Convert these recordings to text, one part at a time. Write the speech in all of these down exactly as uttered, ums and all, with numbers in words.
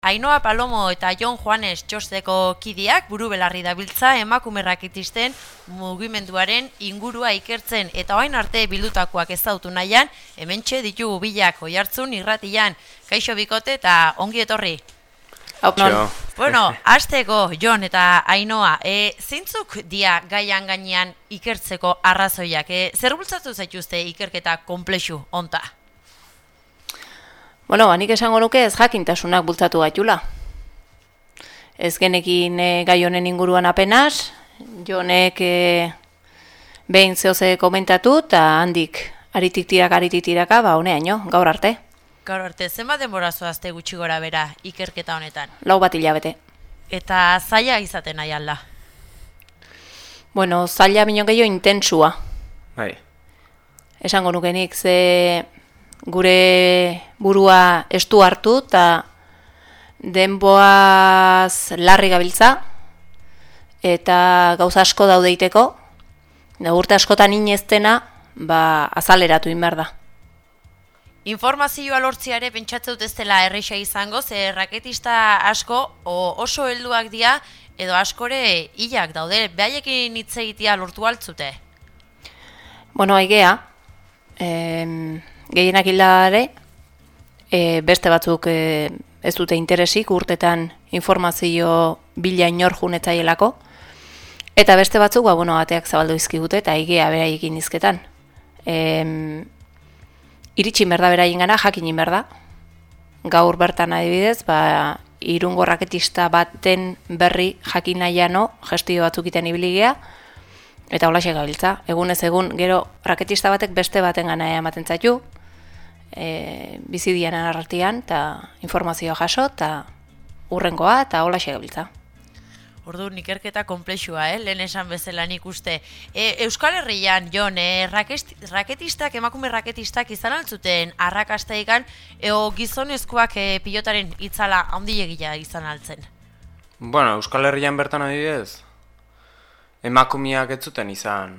Ainhoa Palomo eta Jon Juanes txosteko kidiak buru belarri dabiltza emakume raketisten mugimenduaren ingurua ikertzen eta orain arte bildutakoak ezautu nahian, hementxe ditugu bilak Oihartzun irratian. Kaixo bikote eta ongi etorri. Aunon. Bueno, hasteko Jon eta Ainhoa, e, zeintzuk dia gaian gainean ikertzeko arrazoiak? E, zer bultzatu zaituzte ikerketa konplexu honta? Bueno, nik esango nuke ez jakintasunak bultzatu gaitula. Ez genekin e, gai honen inguruan apenas, Jonek e, behin zehoze komentatu eta handik aritik tirak aritik tiraka, ba honeaino, gaur arte. Gaur arte, zenbat denbora zoazte gutxi gora bera ikerketa honetan? Lau bat hilabete. Eta zaila izaten nahi alda? Bueno, zaila minon gehiago intensua. Bai. Esango nuke nik ze gure burua estu hartu eta denboaz larri gabiltza eta gauza asko daudeiteko, da urte askotan ineztena, ba azaleratu inber da. Informazioa lortziare pentsatzen dut ez dela erresa izango, ze raketista asko o, oso helduak dira edo askore hilak daude, behaiekin hitz egitea lortu altzute? Bueno, aigea, em, gehienak hildare, e, beste batzuk e, ez dute interesik urtetan informazio bila inor junetzaielako, eta beste batzuk, ba, bueno, ateak zabaldu izkigute eta aigea beraiekin izketan. Em, Iritsi berda beraien gana, jakin berda. Gaur bertan adibidez, ba, Irungo raketista baten berri jakin nahiano, gestio batzuk iten ibiligea, eta holaxe gabiltza. Egunez egun, gero raketista batek beste baten gana ematen zaitu, e, bizidian arratian, eta informazioa jaso, eta urrengoa, eta holaxe gabiltza. Orduan, ikerketa konplexua, eh? Lehen esan bezala nik uste. E, Euskal Herrian, Jon, e, raketistak, emakume raketistak izan altzuten arrakastaikan, eo gizonezkoak e, pilotaren itzala handiegia izan altzen? Bueno, Euskal Herrian bertan adibidez, emakumeak ez zuten izan.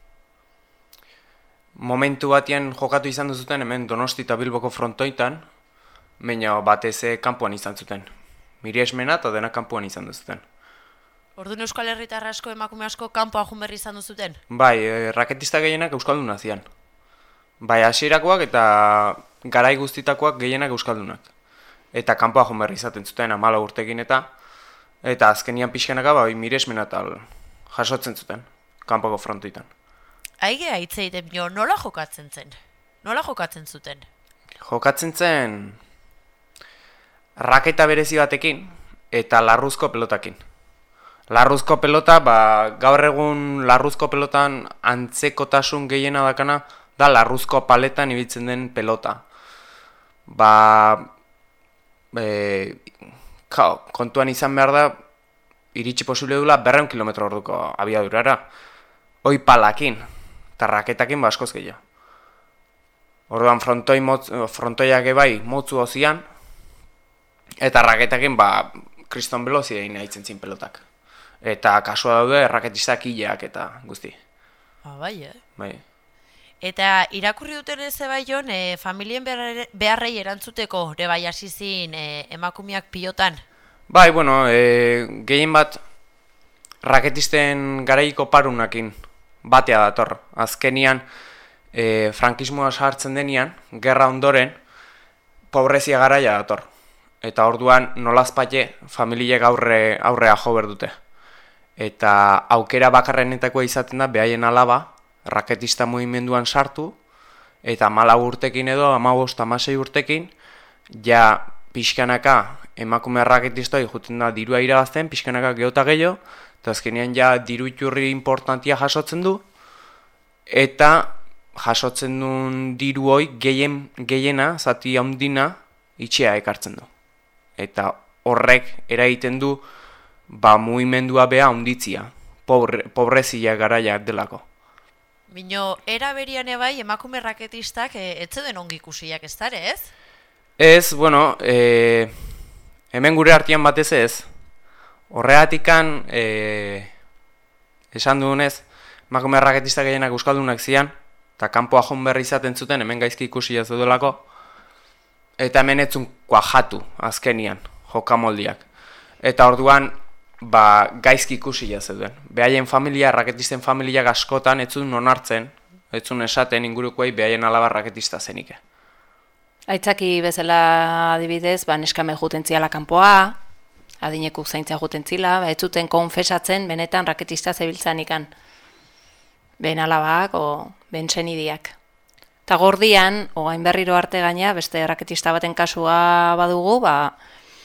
Momentu batean jokatu izan duzuten hemen Donosti eta Bilboko frontoitan, baina batez kanpoan izan zuten. Miresmena eta dena kanpoan izan duzuten. Orduan Euskal Herritar asko, emakume asko, kanpoa joan berri izan duzuten? Bai, e, raketista gehienak euskaldunak zian. Bai, hasierakoak eta garai guztitakoak gehienak euskaldunak. Eta kanpoa joan berri izaten zuten amala urtekin eta eta azkenian pixkanaka bai miresmena tal jasotzen zuten, kanpoko frontoitan. Aigea hitz egiten jo, nola jokatzen zen? Nola jokatzen zuten? Jokatzen zen raketa berezi batekin eta larruzko pelotakin. Larruzko pelota, ba, gaur egun larruzko pelotan antzekotasun gehiena dakana da larruzko paletan ibiltzen den pelota. Ba, e, kao, kontuan izan behar da, iritsi posible dula berreun kilometro orduko abiadurara. Hoi palakin, eta raketakin ba askoz gehiago. Orduan frontoi motz, frontoiak ebai motzu ozian, eta raketakin ba kriston belozia egin haitzen zin pelotak. Eta kasua daude raketistak hileak eta guzti. Ah, bai, eh? Bai. Eta irakurri duten ez bai Jon, e, familien beharrei erantzuteko ere bai hasi zin e, emakumeak pilotan? Bai, bueno, e, gehien bat raketisten garaiko parunakin batea dator. Azkenian, e, frankismoa sartzen denian, gerra ondoren, pobrezia garaia dator. Eta orduan nolazpate familiek aurre, aurrea jo berdute. Eta aukera bakarrenetakoa izaten da behaien alaba, raketista mugimenduan sartu, eta hamalau urtekin edo, hamabost, hamasei urtekin, ja pixkanaka emakume raketistoi juten da dirua irabazten, pixkanaka geota gehiago, eta azkenean ja diru iturri importantia jasotzen du, eta jasotzen duen diru hoi gehien, gehiena, zati handina, itxea ekartzen du. Eta horrek eragiten du, ba mugimendua beha handitzia, pobre, pobrezia garaia delako. Bino, era berian ebai emakume raketistak e, etzeden ongi ikusiak ez dara, ez? Ez, bueno, e, hemen gure artean batez ez. Horregatikan, e, esan dugunez, emakume raketistak gehienak euskaldunak zian, eta kanpoa joan berri izaten zuten, hemen gaizki ikusi ez dudalako, eta hemen etzun kuajatu azkenian. jokamoldiak. Eta orduan, ba, gaizki ikusi zeuden. Behaien familia, raketisten familiak askotan, ez zuen onartzen, ez zuen esaten ingurukoei behaien alaba raketista zenike. Aitzaki bezala adibidez, ba, neskame juten ziala kanpoa, adinekuk zaintza juten zila, ba, ez zuten konfesatzen benetan raketista zebiltzan ikan. Ben alabak, o ben senidiak. Eta gordian, oain berriro arte gaina, beste raketista baten kasua badugu, ba,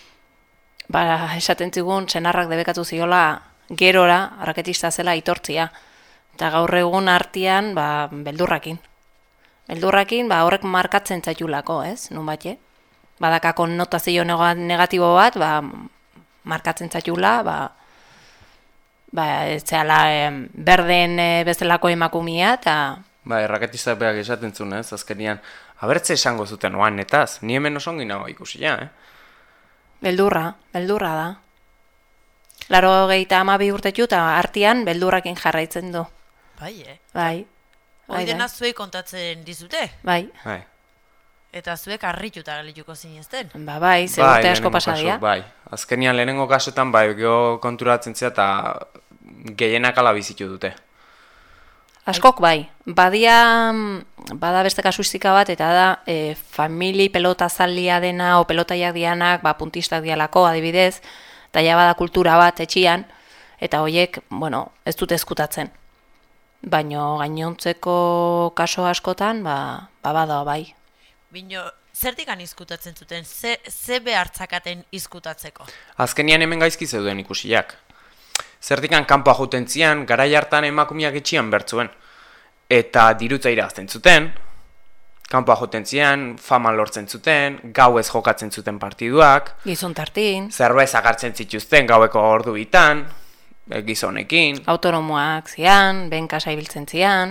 ba esaten zigun, senarrak debekatu ziola gerora raketista zela itortzia. Eta gaur egun artean, ba, beldurrakin. Beldurrakin, ba, horrek markatzen zaitulako, ez? Nun batxe? Badaka konnotazio negatibo bat, ba, markatzen zaitula, ba, ba, ez zehala eh, berden eh, bezalako emakumia, eta... Ba, erraketistak behak esaten zuen, ez? Azkenian, abertze esango zuten oan netaz, ni hemen osongi nago ikusi, ja, eh? Beldurra, beldurra da. Laro gehieta amabi urtetu eta artean beldurrakin jarraitzen du. Bai, eh? Bai. Hoi dena zuei kontatzen dizute? Bai. Bai. Eta zuek harrituta gelituko zinezten? Ba, bai, ze urte asko pasadia. Bai, azkenian lehenengo kasutan, bai, geho konturatzen zia eta gehienak ala bizitu dute. Askok bai, badia, bada beste kasuistika bat, eta da, e, famili pelota zalia dena, o pelotaiak dianak, ba, puntistak dialako, adibidez, eta ja bada kultura bat etxian, eta hoiek, bueno, ez dute eskutatzen. Baino gainontzeko kaso askotan, ba, ba bada bai. Bino, zertikan izkutatzen zuten, ze, ze behartzakaten izkutatzeko? Azkenian hemen gaizki zeuden ikusiak. Zertikan kanpoa juten zian, garai hartan emakumiak etxian bertzuen. Eta dirutza irazten zuten, kanpoa juten zian, fama lortzen zuten, gauez jokatzen zuten partiduak. Gizon tartin. Zerbeza hartzen zituzten gaueko ordu bitan, gizonekin. Autonomoak zian, benkasa ibiltzen zian.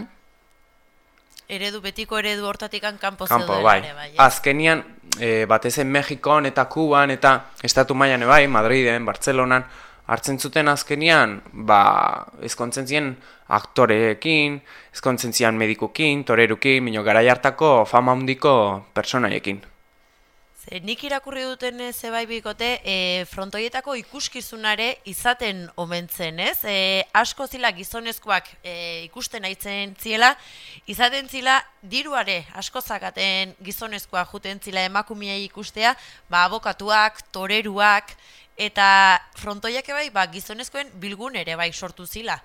Eredu, betiko eredu hortatikan kanpo Kampo, zeuden bai. ere, bai. Eh? Azkenian, e, batez en Mexikon eta Kuban eta estatu mailan bai, Madriden, Bartzelonan, hartzen zuten azkenian, ba, ezkontzen ziren aktoreekin, ezkontzen ziren medikukin, torerukin, mino garai hartako fama handiko personaiekin. Ze, nik irakurri duten zebai bikote, e, frontoietako ikuskizunare izaten omentzen, ez? E, asko zila gizonezkoak e, ikusten aitzen ziela, izaten zila diruare asko zakaten gizonezkoa juten zila emakumiei ikustea, ba, abokatuak, toreruak, eta frontoiak bai, ba, gizonezkoen bilgun ere bai sortu zila.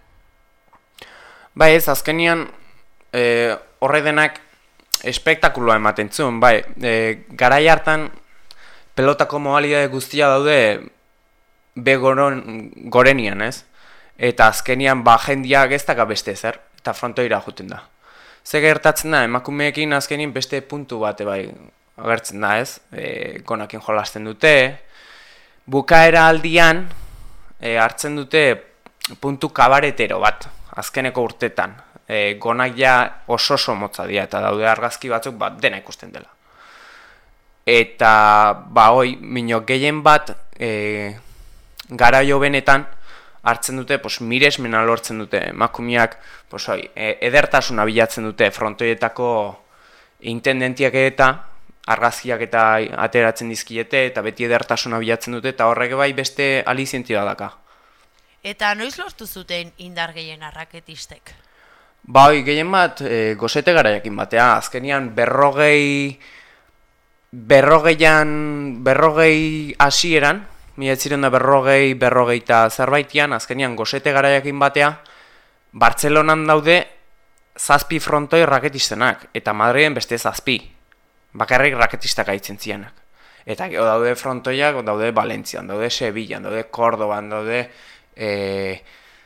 Bai ez, azkenian e, horre denak espektakuloa ematen zuen, bai, e, garai hartan pelotako modalidade guztia daude be goron, gorenian, ez? Eta azkenian ba jendiak ez daka beste zer, eta frontoira juten da. Ze gertatzen da, emakumeekin azkenien beste puntu bate bai agertzen da, ez? E, gonakin jolasten dute, bukaera aldian e, hartzen dute puntu kabaretero bat, azkeneko urtetan. E, gonak ja oso oso motza dira, eta daude argazki batzuk bat dena ikusten dela. Eta, ba, hoi, mino gehien bat e, garaio benetan hartzen dute, pos, miresmena lortzen dute, emakumeak, pos, hoi, e, edertasuna bilatzen dute frontoietako intendentiak eta argazkiak eta ateratzen dizkiete, eta beti edertasuna bilatzen dute, eta horrek bai beste alizientia daka. Eta noiz lortu zuten indar gehien arraketistek? Ba, hoi, gehien bat, e, gozete garaiakin batea, azkenian berrogei, berrogeian, berrogei hasieran, mila ziren da berrogei, berrogei eta zerbaitian, azkenian gozete garaiakin batea, Bartzelonan daude zazpi frontoi raketistenak, eta Madriden beste zazpi, bakarrik raketistak aitzen zianak. Eta gero daude frontoiak, daude Valentzian, daude Sevillan, daude Kordoban, daude e,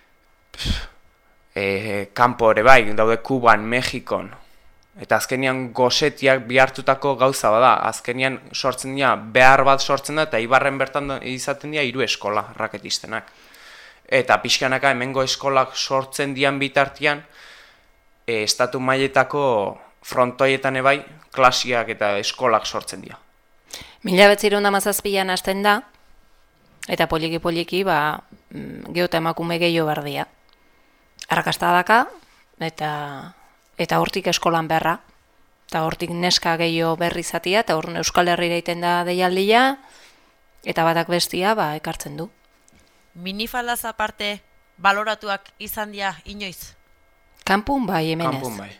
e, kanpo ere bai, daude Kuban, Mexikon. Eta azkenian gozetiak bihartutako gauza bada, azkenian sortzen dira, behar bat sortzen da, eta Ibarren bertan izaten dira hiru eskola raketistenak. Eta pixkanaka hemengo eskolak sortzen dian bitartian, e, estatu mailetako frontoietan ebai, klasiak eta eskolak sortzen dira. Mila betzirun da mazazpilan hasten da, eta poliki-poliki, ba, geota emakume gehiago berdia. Arrakasta daka, eta, eta hortik eskolan berra, eta hortik neska gehiago berri zatia, eta hor Euskal Herrira iten da deialdia, eta batak bestia ba, ekartzen du. Minifaldaz aparte, baloratuak izan dira inoiz? Kanpun bai, hemen ez. Kanpun bai.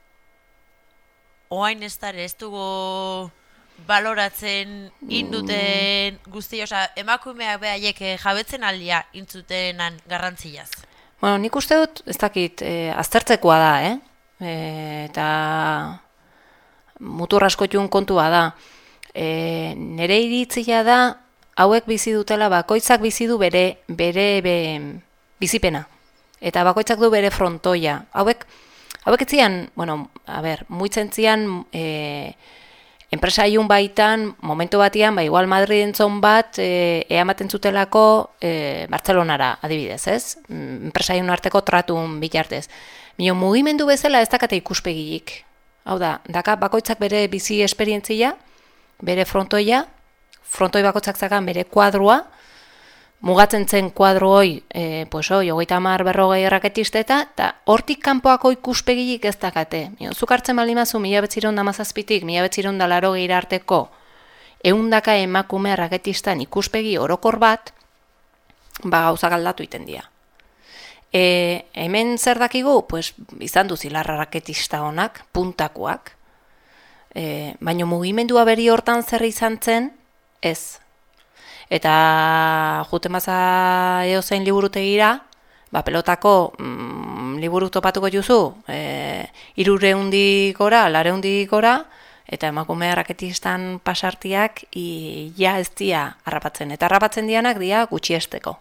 Oain ez dara, ez dugu baloratzen induten guzti, oza, emakumeak behaiek jabetzen aldia intzutenan garrantziaz. Bueno, nik uste dut, ez dakit, e, aztertzekoa da, eh? E, eta mutur askotxun kontua da. E, nere iritzia da, hauek bizi dutela, bakoitzak bizi du bere, bere be, bizipena. Eta bakoitzak du bere frontoia. Hauek, hauek etzian, bueno, a ber, muitzen zian, e, enpresa iun baitan, momentu batian, ba, igual Madridentzon bat, e, eamaten zutelako e, Bartzelonara, adibidez, ez? Enpresa iun arteko tratun bitartez. Mio, mugimendu bezala ez dakate ikuspegilik. Hau da, daka bakoitzak bere bizi esperientzia, bere frontoia, frontoi bakoitzak zakan bere kuadroa, mugatzen zen kuadro hoi, e, pues hoi, hogeita hamar berrogei raketisteta, eta hortik kanpoako ikuspegilik ez dakate. Zuk hartzen balimazu, mila betziron da mazazpitik, mila betziron da laro gehi arteko, eundaka emakume raketistan ikuspegi orokor bat, ba gauzak aldatu iten dira. E, hemen zer dakigu, pues, izan du zilarra raketista honak, puntakoak, e, baina mugimendua beri hortan zer izan zen, ez. Eta jute maza eozein liburutegira, ba, pelotako mm, liburu topatuko juzu, e, irureundik gora, lareundik gora, eta emakume raketistan pasartiak i, ja ez dia harrapatzen. Eta harrapatzen dianak dia gutxiesteko.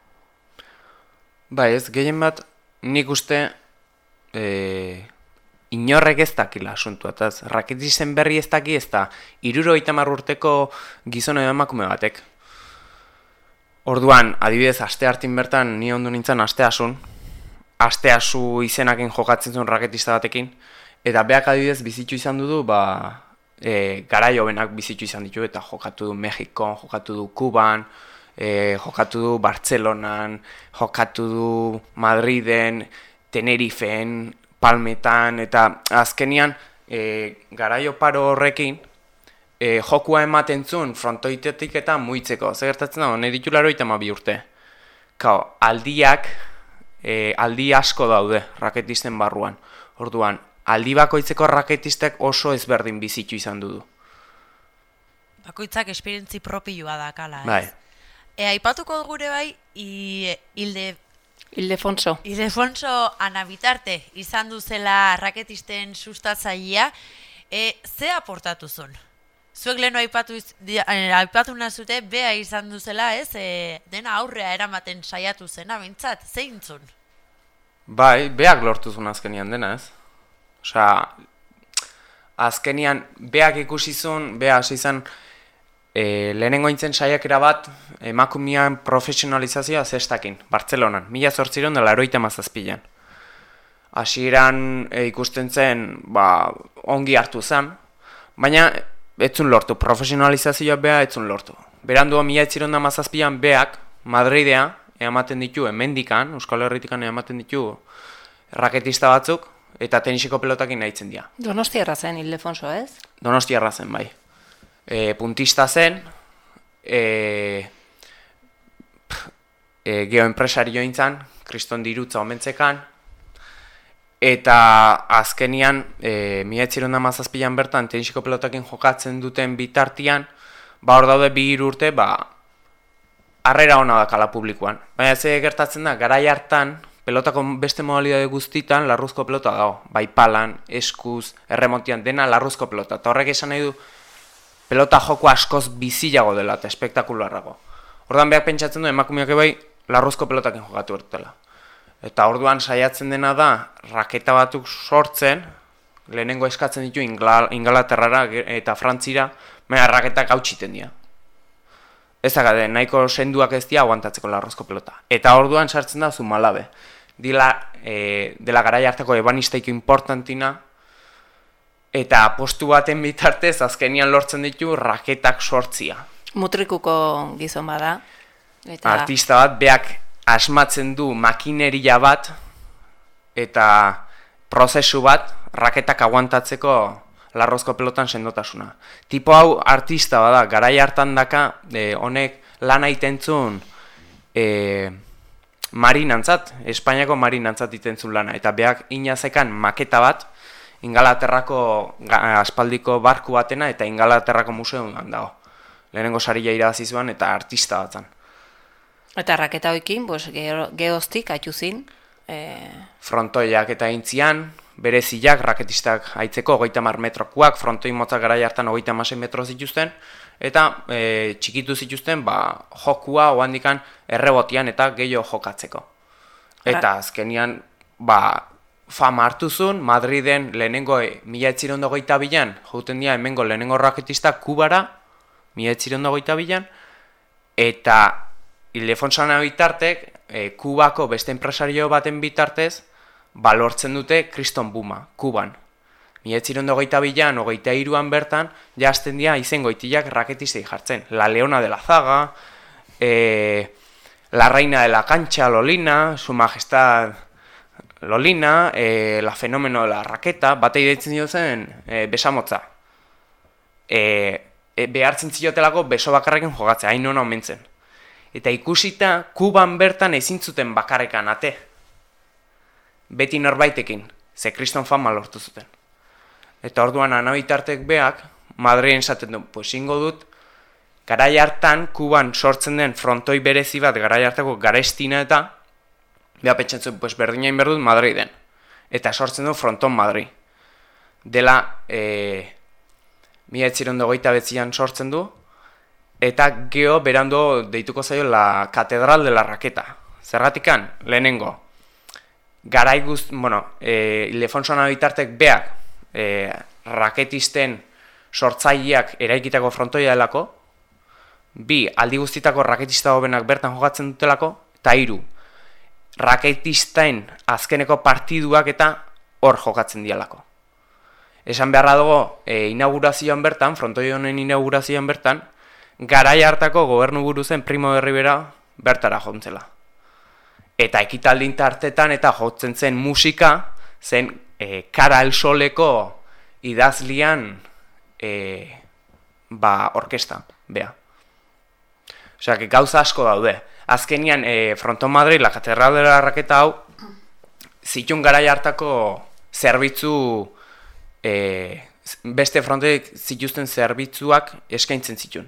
Bai, ez, gehien bat, nik uste e, inorrek ez dakila asuntua, eta raketisten berri ez daki ez da, hirurogeita hamar urteko gizona emakume batek. Orduan, adibidez, aste hartin bertan, ni ondo nintzen asteasun, asteasu izenakin jokatzen zuen raketista batekin, eta beak adibidez bizitu izan dudu, ba, e, garaio benak bizitu izan ditu, eta jokatu du Mexikon, jokatu du Kuban, e, jokatu du Bartzelonan, jokatu du Madriden, Tenerifen, Palmetan, eta azkenian, e, garaio paro horrekin, E, jokua ematen zuen frontoitetik eta muitzeko. Zer gertatzen da, nahi ditu laro eta bi urte. Kao, aldiak, e, aldi asko daude raketisten barruan. Orduan, aldi bakoitzeko raketistek oso ezberdin bizitu izan du. Bakoitzak esperientzi propioa da, kala, ez? Bai. E, aipatuko gure bai, i, Hilde... Ildefonso. Ildefonso Anabitarte izan duzela raketisten sustatzailea, e, ze aportatu zuen? Zuek leheno aipatu, aipatu nazute, bea izan duzela, ez, e, dena aurrea eramaten saiatu zena, bintzat, zein zun? Bai, beak lortu zuen azkenian dena, ez? Osea, azkenian, beak ikusi zuen, bea hasi izan, e, lehenengo intzen saiakera bat, emakumean profesionalizazioa zestakin, Bartzelonan, mila zortziron dela eroita mazazpilan. Hasieran e, ikusten zen, ba, ongi hartu zen, baina, etzun lortu, profesionalizazioa beha etzun lortu. Berandua mila etziron da mazazpian beak, Madridea, ematen ditu, hemendikan, Euskal Herritikan ematen ditu, raketista batzuk, eta tenisiko pelotakin nahitzen dira. Donostiarra zen, Ildefonso, ez? Donostiarra zen, bai. E, puntista zen, e, e, geoenpresario intzan, kriston dirutza omentzekan, eta azkenian, e, mila etziron da mazazpilan bertan, tenisiko pelotakin jokatzen duten bitartian, ba hor daude bi hiru urte, ba, harrera hona dakala publikoan. Baina ze gertatzen da, garai hartan, pelotako beste modalidade guztitan, larruzko pelota dago. Bai palan, eskuz, erremontian, dena larruzko pelota. Eta horrek esan nahi du, pelota joko askoz bizilago dela eta espektakularrago. Ordan behar pentsatzen du, emakumeak bai, larruzko pelotakin jokatu bertela. Eta orduan saiatzen dena da, raketa batuk sortzen, lehenengo eskatzen ditu Ingalaterrara eta Frantzira, baina raketak hautsiten dira. Ez da, nahiko senduak ez dira aguantatzeko larrozko pelota. Eta orduan sartzen da Zumalabe. Dila, e, dela garai hartako ebanistaiko importantina, eta postu baten bitartez azkenian lortzen ditu raketak sortzia. Mutrikuko gizon bada. Eta... artista bat, beak asmatzen du makineria bat eta prozesu bat raketak aguantatzeko larrozko pelotan sendotasuna. Tipo hau artista bada, garai hartan daka, e, honek lan aitentzun e, marinantzat, Espainiako marinantzat itentzun lana, eta beak inazekan maketa bat, Ingalaterrako aspaldiko barku batena eta Ingalaterrako museuan dago. Lehenengo saria irabazi zuen eta artista bat zan. Eta raketa hoikin, pues, geoztik atxuzin. E... Frontoiak eta intzian, bereziak, raketistak haitzeko, hogeita hamar metrokuak, frontoi motzak garai hartan hogeita hamasei metro zituzten, eta e, txikitu zituzten, ba, jokua oandikan errebotian eta gehiago jokatzeko. Eta azkenian, ba, fama hartu zuen, Madriden lehenengo e, mila etzirondo goita bilan, jouten dira hemengo lehenengo raketista Kubara, mila etzirondo goita bilan, eta Ildefonsana bitartek, e, Kubako beste enpresario baten bitartez, balortzen dute kriston buma, Kuban. Mila etzirondo goita bilan, ogeita iruan bertan, jazten dira izen goitiak raketistei jartzen. La Leona de la Zaga, e, La Reina de la Cancha, Lolina, Su Majestad Lolina, e, La Fenomeno de la Raketa, batei deitzen dio zen e, besamotza. E, e, behartzen ziotelako beso bakarrekin jogatzea, hain hona omentzen. Eta ikusita, Kuban bertan ezin zuten bakarrekan ate. Beti norbaitekin, ze kriston fama lortu zuten. Eta orduan anabitartek beak, Madriden esaten du, pues ingo dut, garai hartan, Kuban sortzen den frontoi berezi bat, garai hartako Garestina eta, beha pentsatzen, pues berdinain berdut Madriden. Eta sortzen du fronton Madrid. Dela, e, mila etzirondo goita betzian sortzen du, eta geho berando deituko zaio la Catedral de la Raketa. Zergatikan, lehenengo, garai guzt, bueno, e, Ildefonsona bitartek beak, e, raketisten sortzaileak eraikitako frontoia delako, bi, aldi guztitako raketista hobenak bertan jokatzen dutelako, eta hiru, raketistain azkeneko partiduak eta hor jokatzen dialako. Esan beharra dugu, e, inaugurazioan bertan, frontoi honen inaugurazioan bertan, garai hartako gobernu buru zen Primo de Rivera bertara jontzela. Eta ekitaldin tartetan eta jotzen zen musika, zen e, Kara el Soleko idazlian e, ba, orkesta, bea. Osea, gauza asko daude. Azkenian, e, Fronton Madrid, la Catedral de la Raketa hau, zitun garai hartako zerbitzu, e, beste frontoik zituzten zerbitzuak eskaintzen zitun.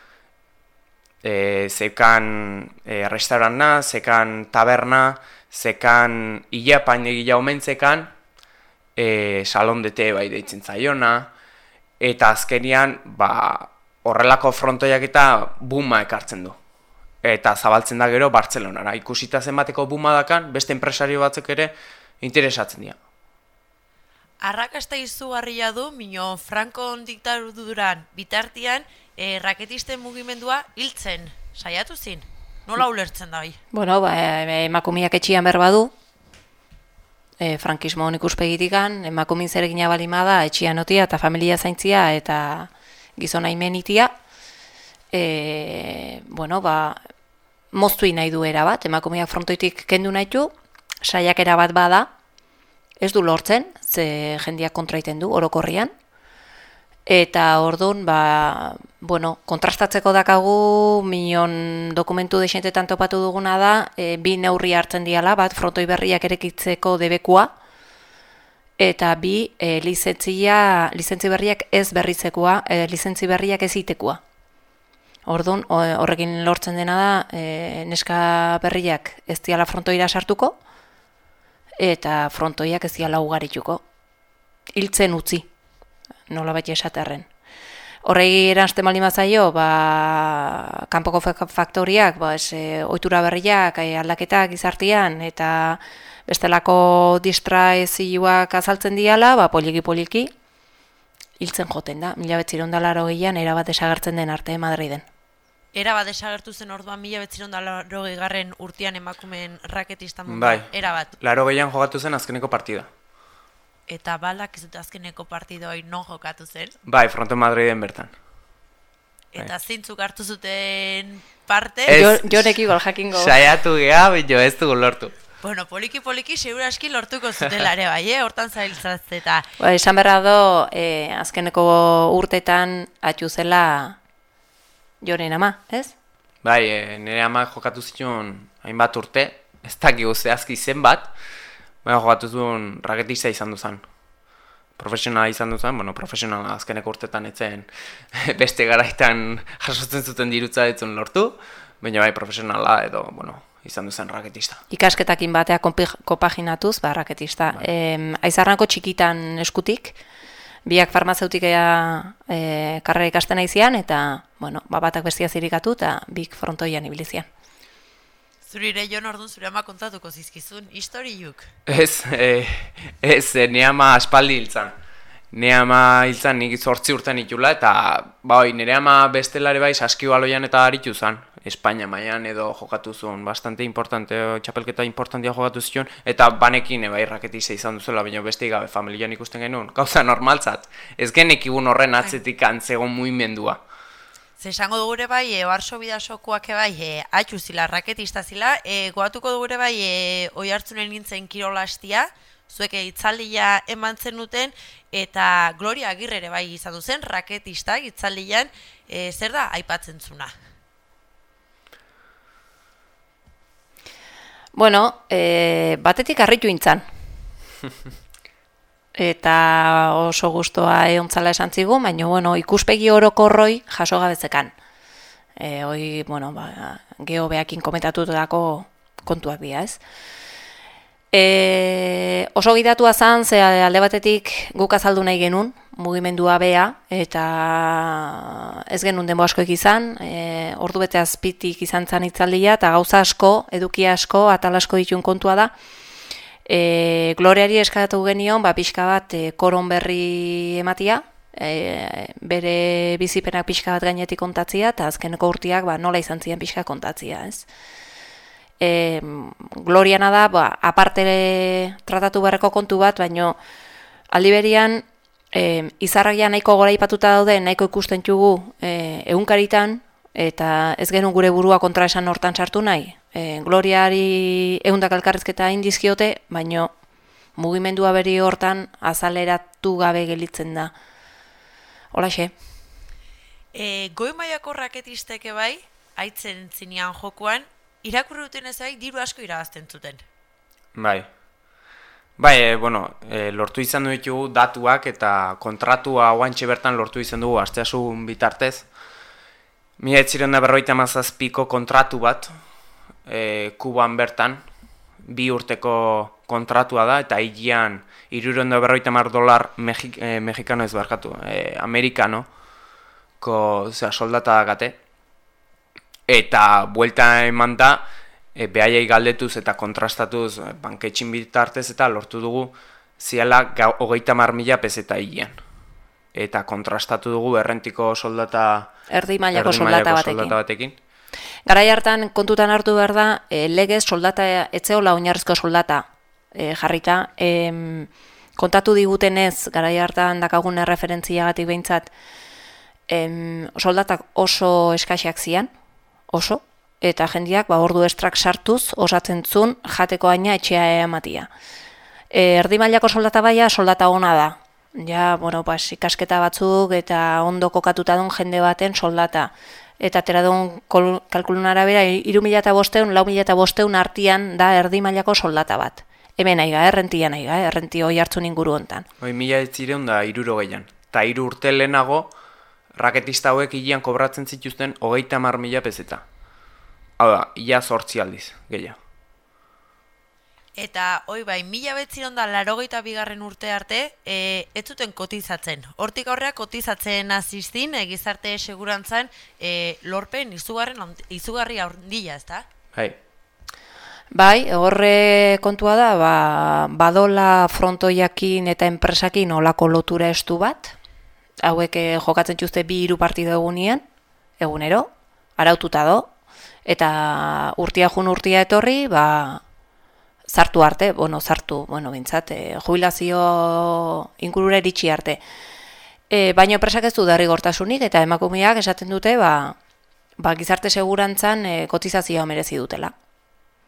E, zekan e, restaurantna, zekan taberna, zekan ilapain egila omentzekan, e, salon de te bai deitzen zaiona, eta azkenian, ba, horrelako frontoiak eta buma ekartzen du. Eta zabaltzen da gero Bartzelonara. Ikusita zenbateko buma dakan, beste enpresario batzuk ere interesatzen dira. Arrakasta izugarria du, mino Frankon diktaduran bitartian, e, raketisten mugimendua hiltzen, saiatu zin? Nola ulertzen da bai? Bueno, ba, emakumiak etxian berba du, e, frankismo hon ikuspegitikan, emakumin zeregina balimada, etxian otia eta familia zaintzia eta gizona imenitia, e, bueno, ba, moztui nahi du erabat, emakumiak frontoitik kendu nahi du, saiakera bat bada, ez du lortzen, ze jendeak kontraiten du, orokorrian, eta orduan, ba, bueno, kontrastatzeko dakagu, minon dokumentu dexentetan topatu duguna da, e, bi neurri hartzen diala, bat frontoi berriak erekitzeko debekua, eta bi, e, lizentzia, lizentzi berriak ez berritzekoa, e, lizentzi berriak ez itekua. Orduan, horrekin lortzen dena da, e, neska berriak ez diala frontoira sartuko, eta frontoiak ez diala ugarituko. Hiltzen utzi, nola baita esaterren. Horregi eranzten baldin bazaio, ba, kanpoko faktoriak, ba, ez, e, ohitura berriak, e, aldaketak izartian, eta bestelako distraezioak azaltzen diala, ba, poliki-poliki, hiltzen joten da. Mila behatziehun eta laurogeian erabat desagertzen den arte Madriden. Erabat desagertu zen orduan mila behatziehun eta laurogeigarren urtean emakumeen raketista mundu. Bai, erabat. laurogeian jogatu zen azkeneko partida. Eta balak ez dut azkeneko partidoi non jokatu zen. Bai, Fronton Madriden bertan. Eta zeintzuk hartu zuten parte. Ez, jo, jo neki gol jakingo. Saiatu geha, jo ez dugu lortu. Bueno, poliki-poliki seguraski lortuko zutela ere bai, eh? Hortan zabiltzatzeta. Ba, esan berra do, e, azkeneko urtetan atxu zela Joren ama, ez? Bai, e, nire ama jokatu zituen hainbat urte, ez dakigu zehazki zenbat, baina jokatu zuen raketista izan duzan. Profesionala izan duzan, bueno, profesionala azkeneko urtetan etzen beste garaitan jasotzen zuten dirutza etzen lortu, baina bai profesionala edo, bueno, izan duzen raketista. Ikasketakin batea kopaginatuz, ba, raketista. Bai. E, Aizarnako txikitan eskutik, biak farmazeutikea e, karrera ikasten aizian, eta, bueno, ba, batak bestia zirikatu, eta bik frontoian ibilizian. Zurire Jon orduan zure ama kontatuko zizkizun, historiuk? Ez, e, ez, e, ne ama aspaldi hiltzan. Ne ama hiltzan nik zortzi urten itula, eta bai, nire ama bestelare bai saskibaloian eta aritu zan. Espainia mailan edo jokatu zuen, bastante importante, txapelketa importantea jokatu zion, eta banekin bai raketisa izan duzela, baina beste gabe familian ikusten genuen, gauza normaltzat. Ez genekigun horren atzetik antzegon muimendua. Ze esango dugure bai, e, Barso bidasokoak bai, e, atxu zila, raketista zila, e, goatuko dugure bai, e, oi hartzunen nintzen kirolastia, zuek itzaldia eman zenuten, eta Gloria Agirre ere bai izan duzen, raketista itzaldian, e, zer da aipatzen zuna? Bueno, e, batetik harritu intzan. Eta oso gustoa eontzala esan zigu, baina bueno, ikuspegi orokorroi jaso gabetzekan. E, hoi, bueno, ba, geho behakin komentatutako kontuak dira, ez? E, oso gidatua zan, ze alde batetik guk azaldu nahi genuen, mugimendua bea, eta ez genuen denbo askoek izan, e, ordu bete azpitik izan zan itzaldia, eta gauza asko, eduki asko, atal asko ditun kontua da. E, Gloriari eskatu genion, ba, pixka bat e, koron berri ematia, e, bere bizipenak pixka bat gainetik kontatzia, eta azkeneko urtiak ba, nola izan ziren pixka kontatzia, ez? E, Gloriana da, ba, aparte tratatu beharreko kontu bat, baino aldi berian, e, izarragia nahiko gora ipatuta daude, nahiko ikusten txugu e, egunkaritan, eta ez genuen gure burua kontra esan hortan sartu nahi. E, Gloriari ehundak elkarrizketa indizkiote, baino mugimendua beri hortan azaleratu gabe gelitzen da. Holaxe. E, goi mailako raketisteke bai, aitzen zinean jokuan, irakurri duten ez bai, diru asko irabazten zuten. Bai. Bai, e, bueno, e, lortu izan du ditugu datuak eta kontratua oantxe bertan lortu izan dugu asteasun bitartez. Mila etziren da berroita mazazpiko kontratu bat, e, Kuban bertan, bi urteko kontratua da, eta higian hirurogeita berroita hamar dolar Mexik, e, mexikano ez barkatu, e, amerikano, ko, zera, soldata dakate. Eta buelta eman da, e, behaiai galdetuz eta kontrastatuz e, banketxin bitartez eta lortu dugu ziala hogeita hamar mila peseta higian. Eta kontrastatu dugu errentiko soldata erdi mailako soldata batekin. soldata batekin. Garai hartan kontutan hartu behar da, e, legez soldata etzeola oinarrizko soldata e, jarrita. E, kontatu digutenez, garai hartan dakagun erreferentziagatik behintzat, e, soldatak oso eskaxak zian, oso, eta jendiak ba, ordu estrak sartuz osatzen zuen jateko aina etxea ematia. E, erdi mailako soldata baia soldata ona da. Ja, bueno, pues, ikasketa batzuk eta ondo kokatuta duen jende baten soldata. Eta atera duen kalkulun arabera, hiru mila bosteun, lau mila bosteun artian da erdi mailako soldata bat. Hemen aiga, errentia nahiga, errenti hoi hartzun inguru hontan. Hoi mila etzireun da iruro gehian. Ta hiru urte lehenago, raketista hauek hilean kobratzen zituzten hogeita hamar mila peseta. Hau da, ia zortzi aldiz, gehiago. Eta, hoi bai, mila betziron da larogeita bigarren urte arte, e, ez zuten kotizatzen. Hortik aurrea kotizatzen aziztin, e, gizarte segurantzan, e, lorpen izugarren, izugarri handia, ez da? Bai. Bai, horre kontua da, ba, badola frontoiakin eta enpresakin olako lotura estu bat, hauek e, jokatzen txuzte bi hiru partido egunien, egunero, araututa do, eta urtia jun urtia etorri, ba, zartu arte, bueno, zartu, bueno, bintzat, e, jubilazio ingurura iritsi arte. E, baina presak ez du derrigortasunik eta emakumeak esaten dute, ba, ba gizarte segurantzan e, kotizazioa merezi dutela.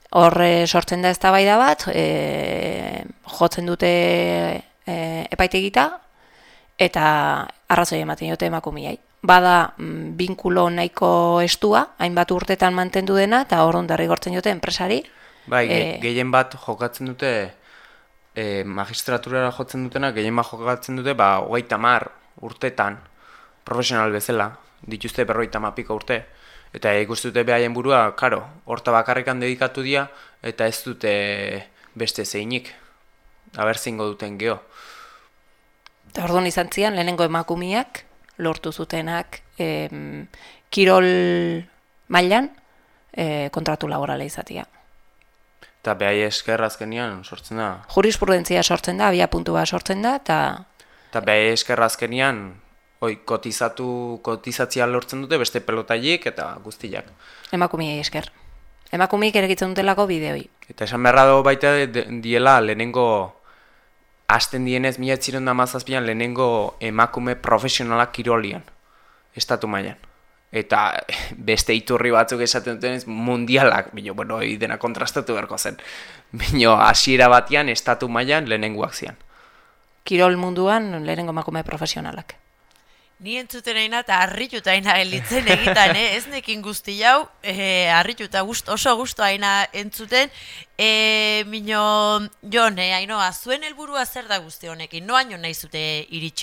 Horre sortzen da eztabaida bat, e, jotzen dute e, epaitegita, eta arrazoi ematen diote emakumeei. Bada mm, binkulo nahiko estua, hainbat urtetan mantendu dena, eta orduan derrigortzen diote enpresari. Bai, e, gehien bat jokatzen dute, e, magistraturara jotzen dutena, gehien bat jokatzen dute, ba, hogeita hamar urtetan, profesional bezala, dituzte berrogeita hamar urte. Eta ikusten dute behaien burua, karo, horta bakarrikan dedikatu dira, eta ez dute beste zeinik. Aber zingo duten geho. Eta orduan izan zian, lehenengo emakumiak, lortu zutenak, em, kirol mailan e, kontratu laborala izatea. Eta behai esker azkenian sortzen da. Jurisprudentzia sortzen da, abia puntua sortzen da, eta... Eta behai esker azkenian, Hoi, kotizatu, kotizatzia lortzen dute beste pelotaiek eta guztiak. Emakumiei esker. Emakumeik erekitzen dutelako bideoi. Eta esan beharra dago baita diela lehenengo, hasten dienez mila bederatziehun eta hamazazpian lehenengo emakume profesionalak kirolian, estatu mailan. Eta beste iturri batzuk esaten dutenez mundialak, bino, bueno, dena kontrastatu beharko zen. Bino, hasiera batean estatu mailan lehenengoak zian. Kirol munduan lehenengo emakume profesionalak. Ni entzuten aina eta harrituta aina gelitzen egitan, eh? Ez nekin guzti jau, eh, harrituta gust, oso gustu aina entzuten. Eh, Mino, Jon, eh, Ainoa, zuen helburua zer da guzti honekin? Noaino nahi zute iritsi?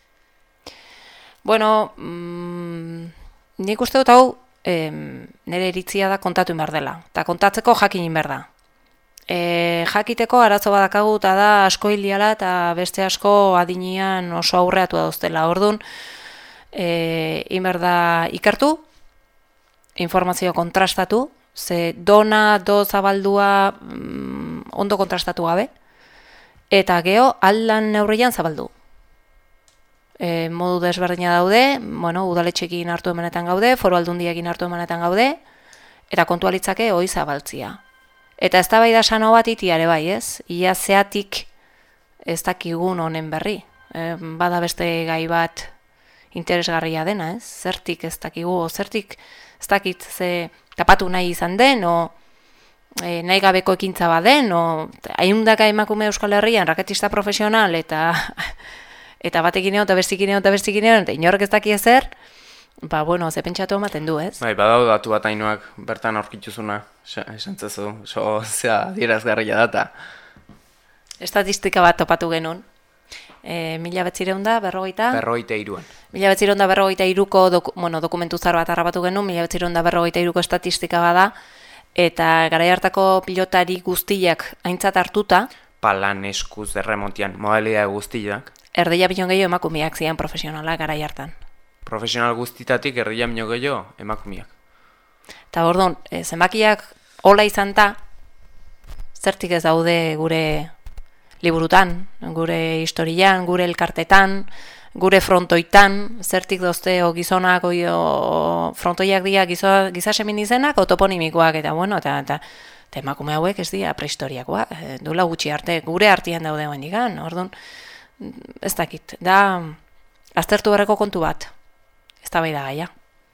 Bueno, mm, nik uste dut hau eh, nire iritzia da kontatu behar dela. Eta kontatzeko jakin behar da. E, jakiteko arazo badakagu eta da asko hiliala eta beste asko adinean oso aurreatu dauztela. Orduan, e, inber da ikertu, informazio kontrastatu, ze dona, do zabaldua mm, ondo kontrastatu gabe, eta geho aldan neurrian zabaldu. E, modu desberdina daude, bueno, udaletxekin hartu emanetan gaude, foru aldundiekin hartu emanetan gaude, eta kontualitzake hoi zabaltzia. Eta ez da bai da sano bat itiare bai, ez? Ia zeatik ez dakigun honen berri. E, bada beste gai bat interesgarria dena, ez? Zertik ez dakigu, zertik ez dakit ze tapatu nahi izan den, o e, nahi gabeko ekintza baden, o hainundaka emakume Euskal Herrian raketista profesional, eta eta batekin egon, eta bestikin egon, eta bestikin egon, eta inorrek ez daki ezer, ba, bueno, ze pentsatu ematen du, ez? Bai, badau datu bat Ainoak bertan aurkituzuna, esan zezu, so, zea, dierazgarria data. Estatistika bat topatu genuen. E, mila betzireun da, berrogeita? Berrogeita iruan. Mila betzireun da, berrogeita iruko doku, bueno, dokumentu zar bat harrapatu genuen, mila betzireun da, berrogeita iruko estatistika bada, eta garai hartako pilotari guztiak aintzat hartuta, Palan, eskuz, erremontian, modalidade guztiak. Erdia bion gehiago emakumeak zian profesionala garai hartan. Profesional guztitatik erdia minio gehiago emakumeak. Eta orduan, e, zenbakiak hola izan ta, zertik ez daude gure liburutan, gure historian, gure elkartetan, gure frontoitan, zertik dozte o gizonak, o, o frontoiak dira gizo, giza seminizenak, o toponimikoak, eta bueno, eta, eta, eta emakume hauek ez dira prehistoriakoa, e, duela gutxi arte, gure artean daude guen digan, orduan, ez dakit, da, aztertu berreko kontu bat, ez da bai da gaia.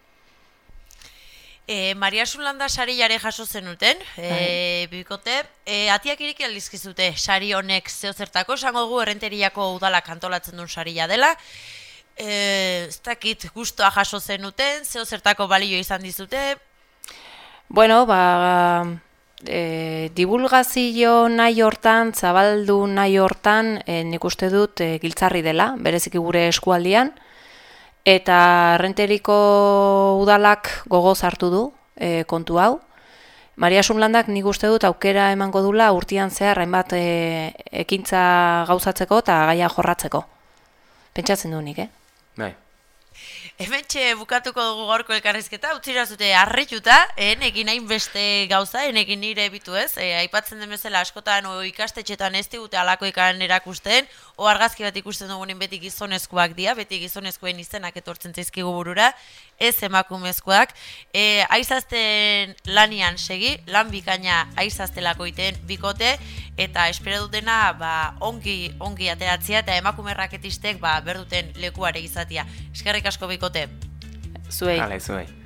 E, Maria Zulanda sari jare jaso zenuten, e, bikote, e, atiak irik aldizkizute sari honek zeozertako, esango dugu errenteriako udalak antolatzen duen saria dela, e, ez dakit gustoa jaso zenuten, zeozertako balio izan dizute? Bueno, ba, e, divulgazio nahi hortan, zabaldu nahi hortan, e, nik uste dut e, giltzarri dela, bereziki gure eskualdian, eta Errenteriko udalak gogoz hartu du e, kontu hau. Maria Sunlandak nik uste dut aukera emango dula urtean zehar hainbat e, ekintza gauzatzeko eta gaia jorratzeko. Pentsatzen du nik, eh? Bai. Hementxe bukatuko dugu gaurko elkarrizketa, utzira zute harrituta, enekin hainbeste gauza, enekin nire bitu ez, e, aipatzen den bezala askotan o ikastetxetan ez digute alako ikan erakusten, o argazki bat ikusten dugunen beti gizonezkoak dira, beti gizonezkoen izenak etortzen zaizkigu burura, ez emakumezkoak. E, aizazten lanian segi, lan bikaina aizaztelako iten bikote, eta espero dutena ba, ongi, ongi ateratzea, eta emakume raketistek ba, berduten lekuare izatea. Eskerrik asko bikote. Zuei. Hala, zuei.